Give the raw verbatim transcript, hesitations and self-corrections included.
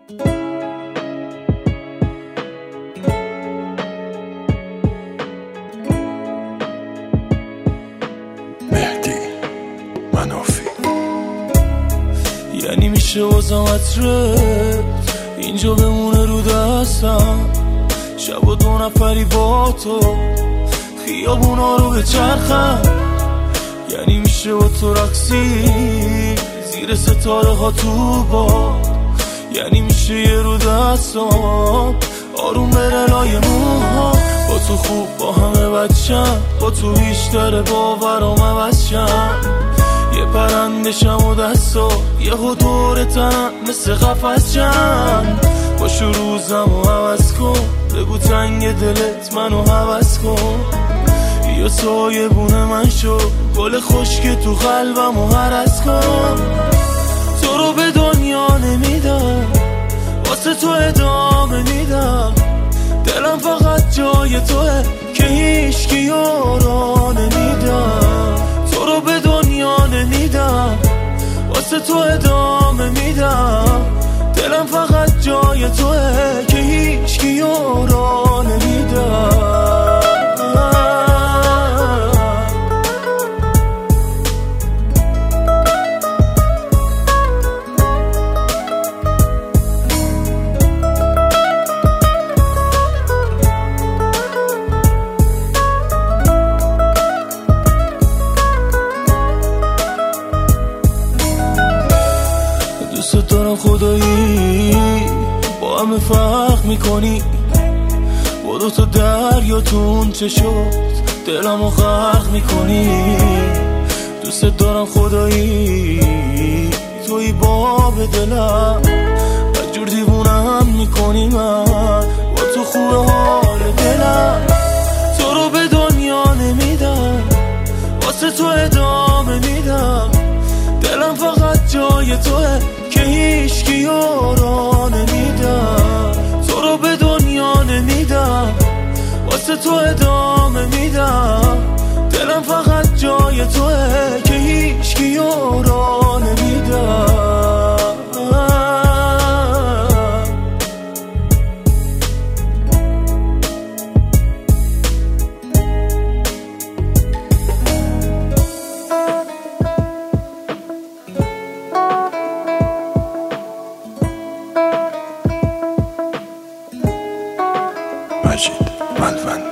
مهدی منافی. یعنی میشه واسم عطرت اینجا بمونه رو دستم، شب و دو نفری با تو خیابونا رو به چرخم. یعنی میشه با تو رقصی زیر ستاره ها تو باد. یعنی میشه یه رو دستم آروم بره لای موها. با تو خوب با همه بچم، با تو بیشتر باورام عوض شم. یه پرنده شم و دستا یه دور تنم مثل قفس شم. باشو روزم و عوض کن، بگو تنگ دلت منو حوض کن. یا سایه بونه من شو، گل خشک تو قلبم و هرس کن. تو رو به دنیا نمیدم، واسه تو ادامه میدم. دلم فقط جای توه که هیچکی یارا نمیدم. تو رو به دنیا نمیدم، واسه تو ادامه میدم. دلم فقط جای توه که هیچکی یارا نمیدم. دوست دارم خدایی با همه فرق میکنی. با دو تا دریاتون چه شد دلمو غرق میکنی. دوست دارم خدایی توی باب دلم، بجور دیوونم میکنی. من با تو خوبه حال دلم. تو رو به دنیا نمیدم، واسه تو ادامه میدم. دلم فقط جای توه که هیچکی یارا نمیدم. تو رو به دنیا نمیدم، واسه تو ادامه میدم. دلم فقط جای توه که هیچکی یارا نمیدم. مجید ملوند.